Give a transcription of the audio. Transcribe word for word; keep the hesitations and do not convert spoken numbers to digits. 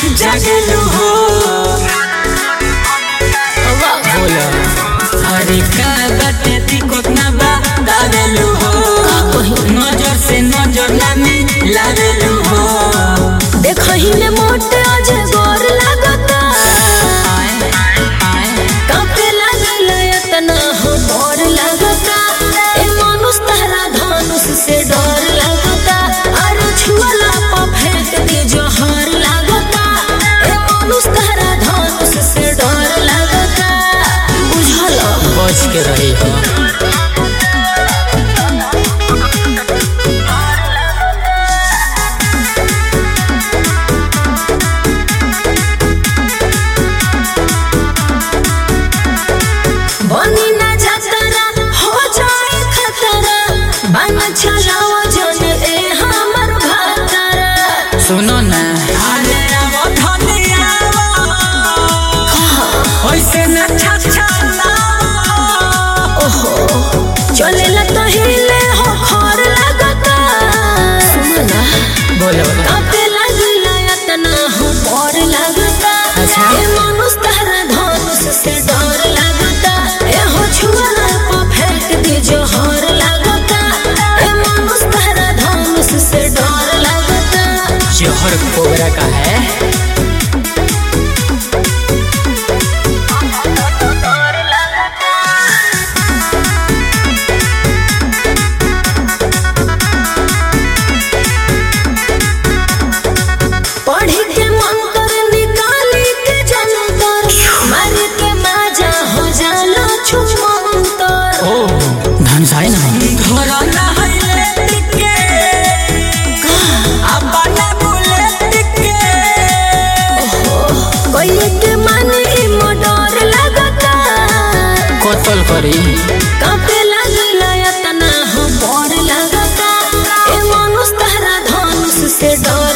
जागलू हो बोला अरे का बाटे दिक्कत ना बा दागलू हो नजर से नजर ना मिलावेलू हो देखही में मोटे अजगर लागता कांपे लागल इतना हो डर लागता ए मानुष तहरा धनुष से डर लागता अरे छुअला पा फेंक दे जहर लागता ए मानुष तहरा धनुष से डर लागता बुझल बच के रही हो बनी ना जतरा हो जाए खतरा बन चलाओ जन ए हमर भातरा सुनो ना अरे आवो धनिया ओइसे न छछला ओहो चले ला तो हिले हो खर लागता सुनो ना बोलो कांपे लागला इतना हो डर लागता अच्छा। ए मानुष तहरा धनुष से डर लागता ए हो छुअला पा फेंक दे जहर लागता ए मानुष तहरा धनुष से डर लागता जहर कोबरा का है पढ़ी के मंत्र निकाली के जंतर मार के माजा हो जाला छुमंतर ओ धनसाई ना धरा ना हइले टिके अपना बुलेट टिके कोई के मन ई मोडर लगता कोतल करी कांपे लागला इतना हो डर लगता ए मानुष तहरा धनुष से डर